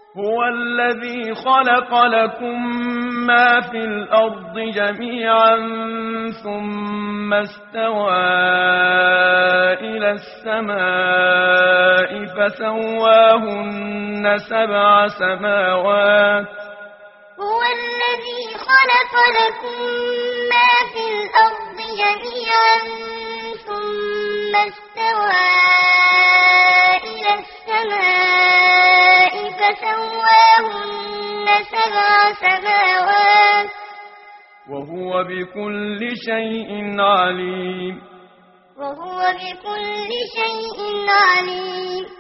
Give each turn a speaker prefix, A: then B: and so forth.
A: هو الذي خلق لكم ما في الأرض جميعا ثم استوى إلى السماء فسواهن سبع سماوات
B: هو الذي خلق لكم ما في الأرض جميعا ثم استوى إلى السماء فسواهن سبع سماوات
A: وهو بكل شيء عليم
B: وهو بكل شيء عليم